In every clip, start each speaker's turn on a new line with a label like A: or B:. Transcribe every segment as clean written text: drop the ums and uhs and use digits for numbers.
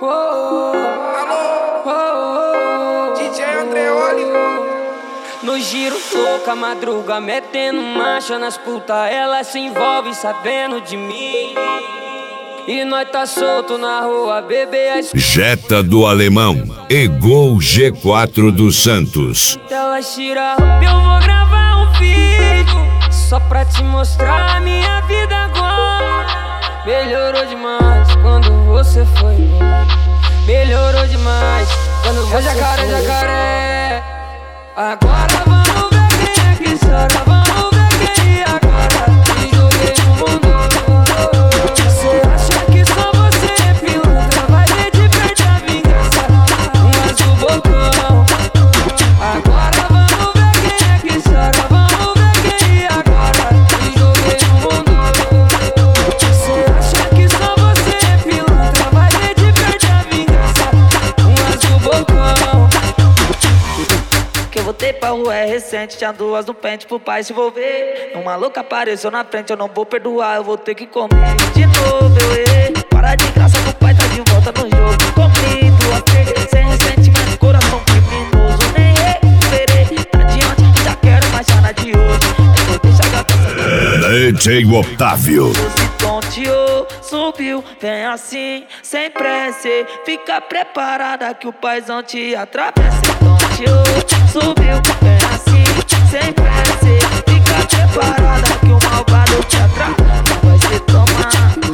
A: DJ Andreoli.
B: No giro louca, madruga, metendo marcha nas puta, ela se envolve sabendo de mim. E nós tá solto na rua, bebê as
C: Jetta do Alemão e Gol G4 do Santos.
B: Elas tira a roupa, eu vou gravar um vídeo só pra te mostrar a minha vida agora. Melhorou demais quando você foi embora. Melhorou demais quando você foi embora. Jacaré. Agora vamos ver quem é que chora. Vamos ver quem agora me joguei no mundo. Você acha que só você é pilantra? Vai ver de perto a vingança, mas o bocão. Agora vamos ver quem é que chora. Vamos ver quem agora me joguei no mundo. Você acha que só você é pilantra? Vai ver de perto a vingança, mas o bocão.
D: Que eu voltei pra rua é recente, tinha duas no pente pro pai se envolver. Uma louca apareceu na frente, eu não vou perdoar, eu vou ter que comer de novo, eu errei. Para de graça que o pai tá de volta no jogo. Comi duas vezes, sem ressentimento, coração criminoso. Nem recuperei, adiante, já quero mais chana de hoje. Eu vou deixar a gata
C: DJ Otávio.
D: tonteou, subiu, vem assim, sem pressa. Fica preparada que o paizão te atravessa. Tonteou, subiu, vem assim, sem pressa. Fica preparada que o malvado te atravessa. Vai ser toma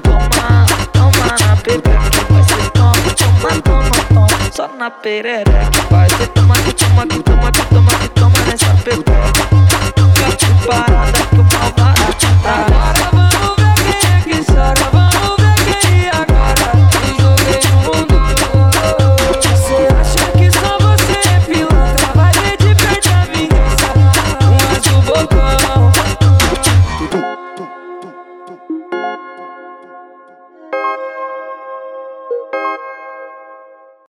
D: na pepeca. Vai ser toma, só na perereca. Vai ser toma nessa pepeca. Fica preparada